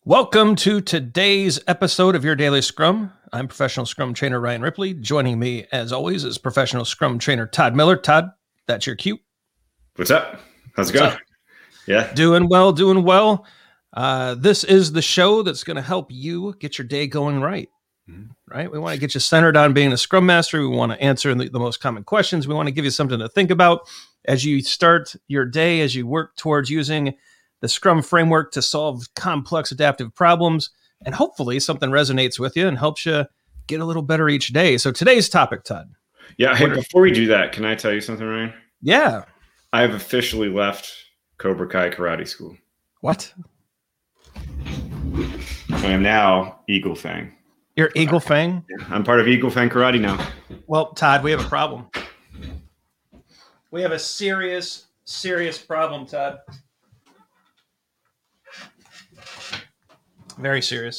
Welcome to today's episode of Your Daily Scrum. I'm professional Scrum trainer Ryan Ripley. Joining me, as always, is professional Scrum trainer Todd Miller. Todd, that's your cue. What's up? How's it going? Yeah. Doing well, doing well. This is the show that's going to help you get your day going right. Right? We want to get you centered on being a Scrum Master. We want to answer the most common questions. We want to give you something to think about as you start your day, as you work towards using the Scrum framework to solve complex adaptive problems. And hopefully something resonates with you and helps you get a little better each day. So today's topic, Todd. Yeah. Hey, before we do that, can I tell you something, Ryan? Yeah. I've officially left Cobra Kai Karate School. What? I am now Eagle Fang. You're Eagle Fang? Yeah, I'm part of Eagle Fang Karate now. Well, Todd, we have a problem. We have a serious problem, Todd. Very serious.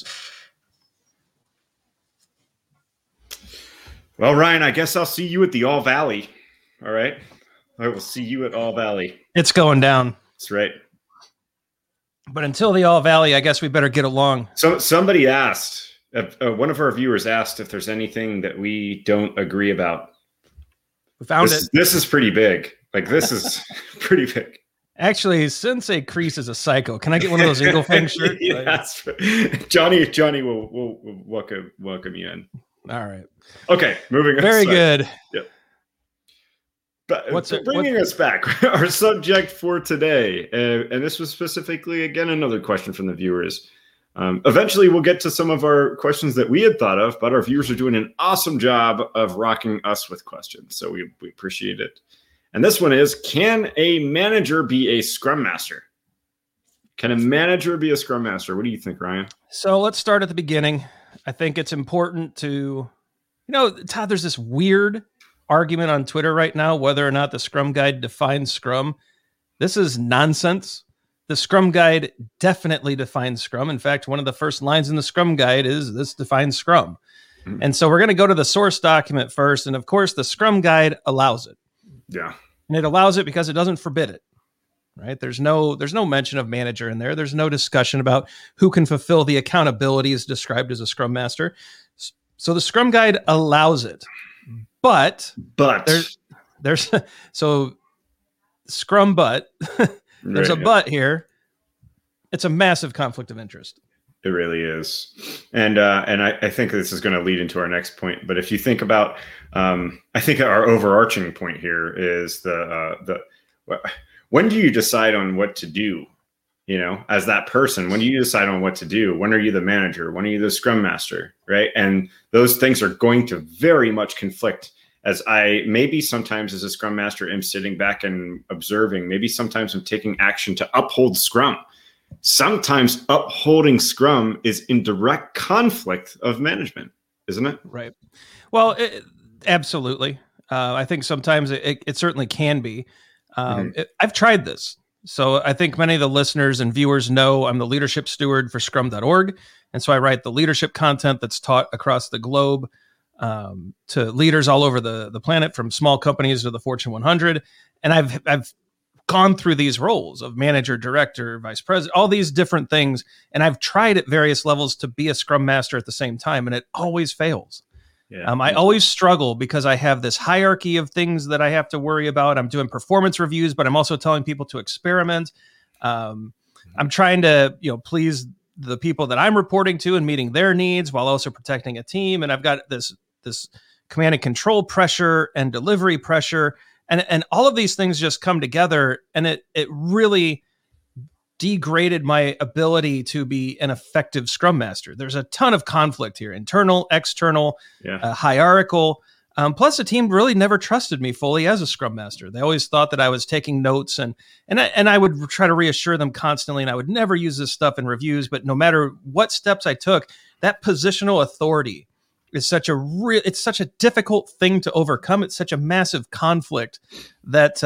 Well, Ryan, I guess I'll see you at the All Valley. All right. I will see you at All Valley. It's going down. That's right. But until the All Valley, I guess we better get along. So somebody asked, one of our viewers asked if there's anything that we don't agree about. We found it. This is pretty big. Like, this is pretty big. Actually, Sensei Kreese is a psycho. Can I get one of those Eagle Fang shirts? Yes. Johnny will welcome you in. All right. Okay, moving on. Very good. Yep. But bringing us back, our subject for today, and this was specifically, again, another question from the viewers. Eventually, we'll get to some of our questions that we had thought of, but our viewers are doing an awesome job of rocking us with questions, so we appreciate it. And this one is, can a manager be a Scrum Master? Can a manager be a Scrum Master? What do you think, Ryan? So let's start at the beginning. I think it's important to, Todd, there's this weird argument on Twitter right now, whether or not the Scrum Guide defines Scrum. This is nonsense. The Scrum Guide definitely defines Scrum. In fact, one of the first lines in the Scrum Guide is, this defines Scrum. Mm-hmm. And so we're going to go to the source document first. And of course, the Scrum Guide allows it. Yeah. And it allows it because it doesn't forbid it, right? There's no mention of manager in there. There's no discussion about who can fulfill the accountabilities described as a Scrum Master. So the Scrum Guide allows it, but there's so Scrum, but there's a but here. It's a massive conflict of interest. It really is. And I think this is going to lead into our next point. But if you think about, I think our overarching point here is when do you decide on what to do? As that person, when do you decide on what to do? When are you the manager? When are you the Scrum Master? Right. And those things are going to very much conflict, as I maybe sometimes as a Scrum Master am sitting back and observing. Maybe sometimes I'm taking action to uphold Scrum. Sometimes upholding Scrum is in direct conflict of management, isn't it? Right. Well, absolutely. I think sometimes it certainly can be. I've tried this. So I think many of the listeners and viewers know I'm the leadership steward for scrum.org. And so I write the leadership content that's taught across the globe to leaders all over the planet, from small companies to the Fortune 100. And I've gone through these roles of manager, director, vice president, all these different things. And I've tried at various levels to be a Scrum Master at the same time, and it always fails. Yeah. I always struggle because I have this hierarchy of things that I have to worry about. I'm doing performance reviews, but I'm also telling people to experiment. I'm trying to, please the people that I'm reporting to and meeting their needs while also protecting a team. And I've got this command and control pressure and delivery pressure. And all of these things just come together, and it really degraded my ability to be an effective Scrum Master. There's a ton of conflict here, internal, external, hierarchical. Plus, the team really never trusted me fully as a Scrum Master. They always thought that I was taking notes, and I would try to reassure them constantly, and I would never use this stuff in reviews. But no matter what steps I took, that positional authority is it's such a difficult thing to overcome. It's such a massive conflict that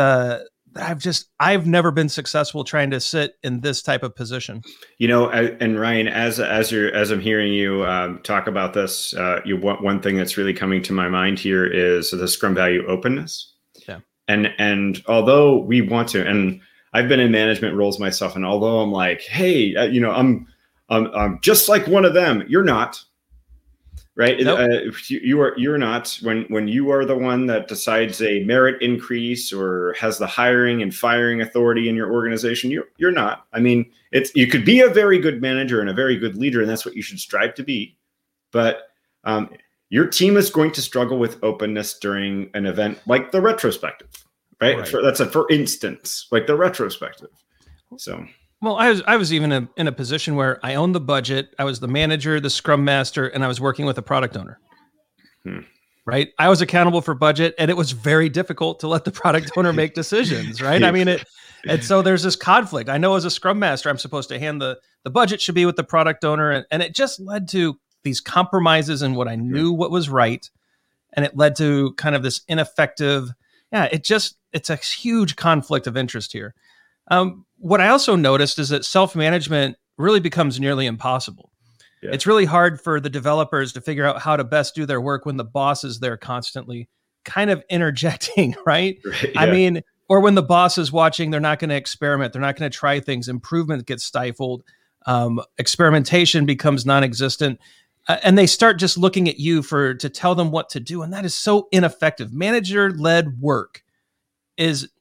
I've never been successful trying to sit in this type of position. And Ryan, as I'm hearing you talk about this, one thing that's really coming to my mind here is the Scrum value openness. Yeah. And although we want to, and I've been in management roles myself, and although I'm like, hey, just like one of them. You're not. Right. Nope. You're not when you are the one that decides a merit increase or has the hiring and firing authority in your organization. You're not. I mean, you could be a very good manager and a very good leader, and that's what you should strive to be. But your team is going to struggle with openness during an event like the retrospective. Right. For instance, like the retrospective. So. Well, I was even in a position where I owned the budget. I was the manager, the scrum master, and I was working with a product owner. Right. I was accountable for budget, and it was very difficult to let the product owner make decisions. Right. I mean, and so there's this conflict. I know as a scrum master, I'm supposed to hand the budget should be with the product owner. And it just led to these compromises in what I knew what was right. And it led to kind of this ineffective. Yeah, it's a huge conflict of interest here. What I also noticed is that self-management really becomes nearly impossible. Yeah. It's really hard for the developers to figure out how to best do their work when the boss is there constantly kind of interjecting, right? Yeah. I mean, or when the boss is watching, they're not going to experiment. They're not going to try things. Improvement gets stifled. Experimentation becomes non-existent. And they start just looking at you to tell them what to do. And that is so ineffective. Manager-led work is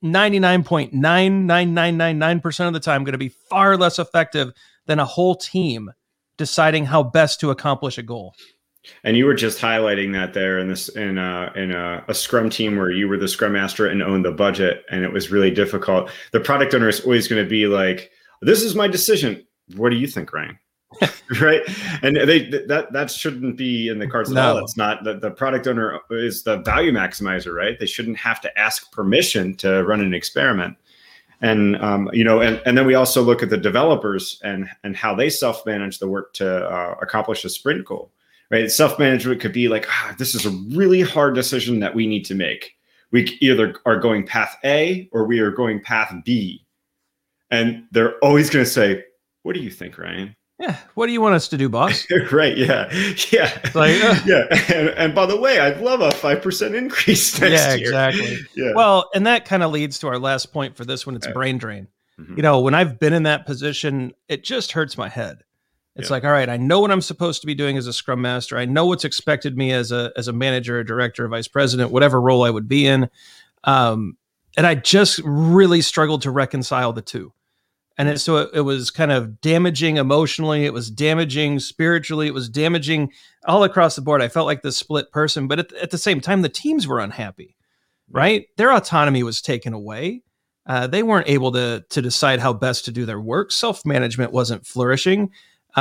99.99999% of the time going to be far less effective than a whole team deciding how best to accomplish a goal. And you were just highlighting that there in a scrum team where you were the scrum master and owned the budget, and it was really difficult. The product owner is always going to be like, "This is my decision. What do you think, Ryan?" Right. And that shouldn't be in the cards at all. It's not the product owner is the value maximizer, right? They shouldn't have to ask permission to run an experiment. And, and then we also look at the developers and how they self-manage the work to accomplish a sprint goal, right? Self-management could be like, this is a really hard decision that we need to make. We either are going path A or we are going path B. And they're always going to say, what do you think, Ryan? Yeah. What do you want us to do, boss? Right. Yeah. Yeah. Like, yeah. And by the way, I'd love a 5% increase next year. Exactly. Yeah. Well, and that kind of leads to our last point for this one. It's brain drain. Mm-hmm. When I've been in that position, it just hurts my head. It's like, all right, I know what I'm supposed to be doing as a scrum master. I know what's expected me as a manager, a director, a vice president, whatever role I would be in. And I just really struggled to reconcile the two. And so it was kind of damaging emotionally. It was damaging spiritually. It was damaging all across the board. I felt like this split person, but at the same time, the teams were unhappy, right? Their autonomy was taken away. They weren't able to decide how best to do their work. Self-management wasn't flourishing.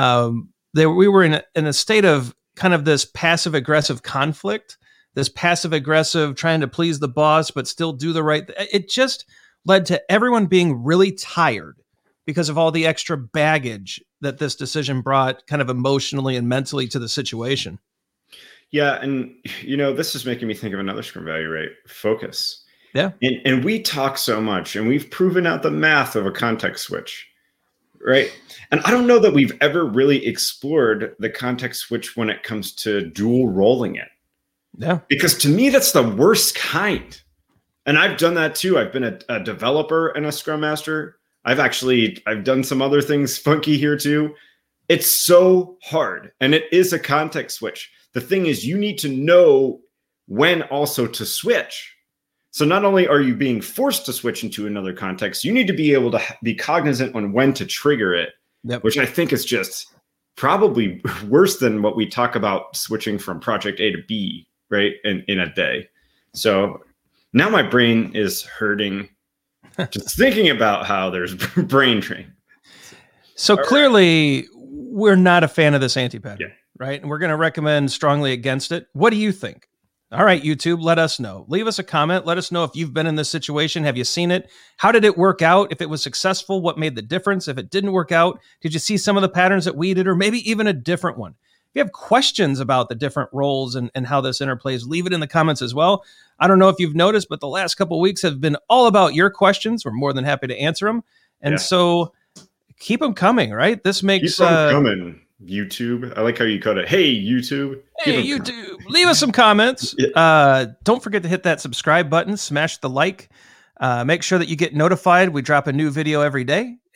We were in a state of kind of this passive aggressive conflict, this passive aggressive trying to please the boss, but still do the right thing. It just led to everyone being really tired because of all the extra baggage that this decision brought kind of emotionally and mentally to the situation. Yeah. And, this is making me think of another Scrum value, right? Focus. Yeah. And we talk so much and we've proven out the math of a context switch, right? And I don't know that we've ever really explored the context switch when it comes to dual rolling it. Yeah. Because to me, that's the worst kind. And I've done that too. I've been a developer and a Scrum master. I've done some other things funky here too. It's so hard. And it is a context switch. The thing is, you need to know when also to switch. So not only are you being forced to switch into another context, you need to be able to be cognizant on when to trigger it, which I think is just probably worse than what we talk about switching from project A to B, right? In a day. So now my brain is hurting just thinking about how there's brain drain. So clearly we're not a fan of this anti-pattern, right? And we're going to recommend strongly against it. What do you think? All right, YouTube, let us know. Leave us a comment. Let us know if you've been in this situation. Have you seen it? How did it work out? If it was successful, what made the difference? If it didn't work out, did you see some of the patterns that we did, or maybe even a different one? If you have questions about the different roles and how this interplays, leave it in the comments as well. I don't know if you've noticed, but the last couple of weeks have been all about your questions. We're more than happy to answer them. And so keep them coming, right? This makes... Keep them coming, YouTube. I like how you code it. Hey, YouTube. Hey, YouTube. Leave us some comments. Don't forget to hit that subscribe button. Smash the like. Make sure that you get notified. We drop a new video every day.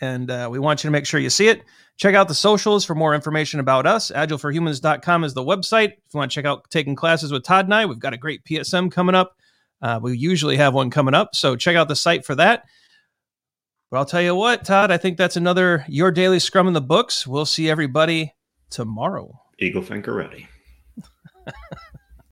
and we want you to make sure you see it. Check out the socials for more information about us. agileforhumans.com is the website. If you want to check out taking classes with Todd and I, we've got a great PSM coming up. We usually have one coming up, so check out the site for that. But I'll tell you what, Todd, I think that's another Your Daily Scrum in the books. We'll see everybody tomorrow. Eagle Finker ready.